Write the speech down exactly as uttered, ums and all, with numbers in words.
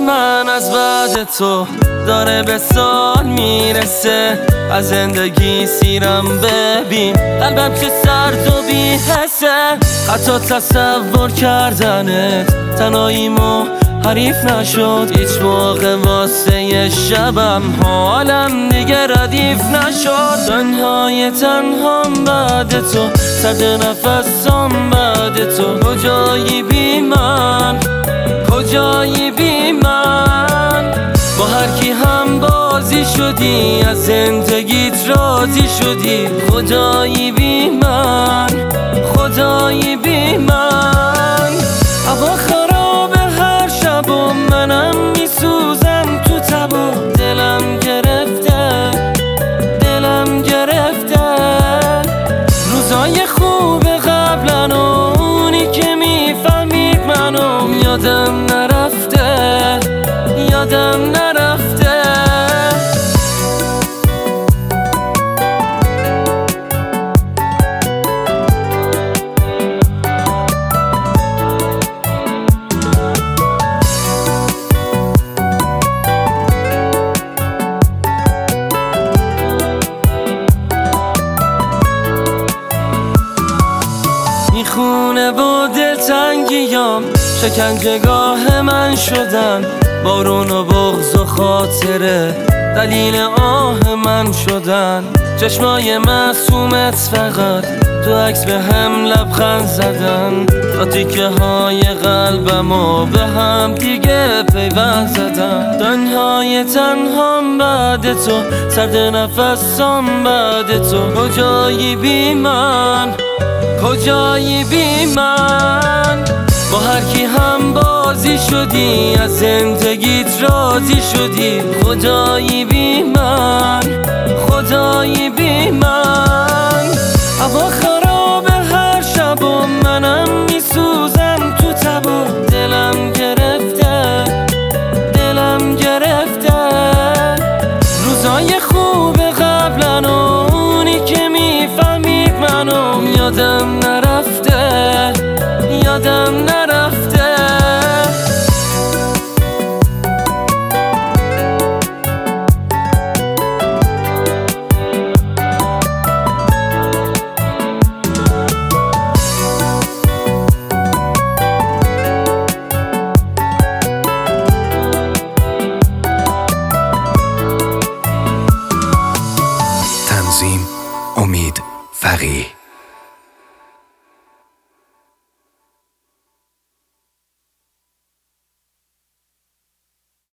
من از بعد تو داره به سال میرسه. از زندگی سیرم ببین، قلبم چه سرد و بی حسه. حتی تصور کردنت تنهاییمو حریف نشد. هیچ موقع واسه شبم حالم دیگه ردیف نشد. تنهای تنهام بعد تو، سرد نفسام بعد تو. کجایی بی من، کجایی بی من؟ با هر کی هم بازی شدی، از زندگیت راضی شدی. خدایی بی من، خدایی بی من. هوا خرابه هر شب و منم میسوزم تو تب و دلم گرفته، دلم گرفته. روزای خوب قبلن و اونی که میفهمید منو یادم نرفته، یادم نرفته. میخونه با دلتنگیام شکنجهگاه من شدن. بارون و بغض و خاطره دلیل آه من شدن. چشمای معصومت فقط تو عکس به هم لبخند زدن. تا تیکه های قلبم و به هم دیگه پیوند زدن. تنهای تنهام بعد تو، سرد نفسام بعد تو. کجایی بی من، کجایی بی من؟ با هر کی هم بازی شدی، از زندگیت راضی شدی. خدایی بی من، خدایی بی من. هوا خرابه هر شب و منم میسوزم تو تب و دلم گرفته، دلم گرفته. روزای خوب قبلن و اونی که میفهمید منو یادم نرفته، یادم نرفته. تنظیم: امید فقیه.